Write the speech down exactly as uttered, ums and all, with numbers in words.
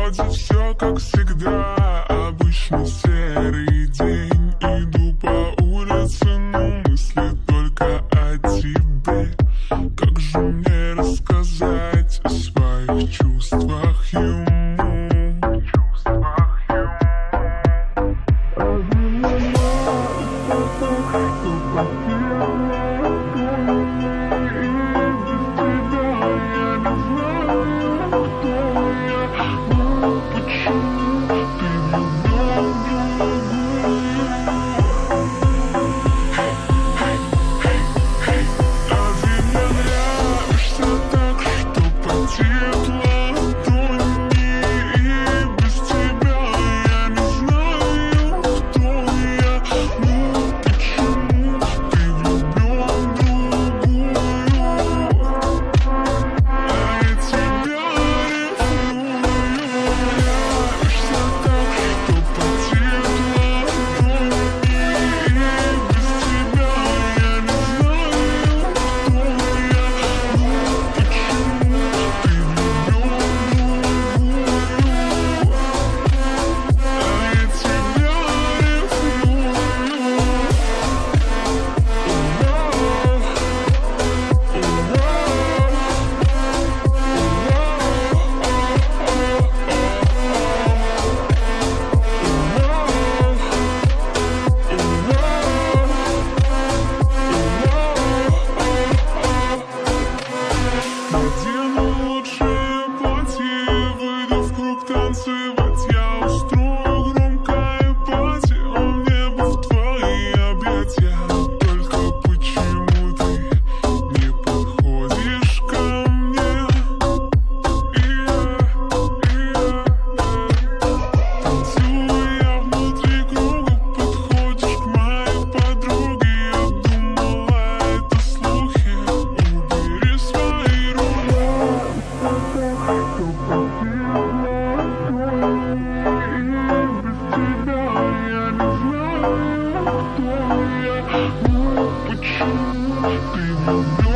Вроде все как всегда, обычный серый день. Иду по улице, но мысли только о тебе. Как же мне рассказать о своих чувствах ему? Танцевать я устрою громкое пати, а мне бы в твои объятия. Только почему ты не подходишь ко мне? Танцую я внутри круга, подходишь к моей подруге. Я думала, это слухи, убери свои руки. Почему ты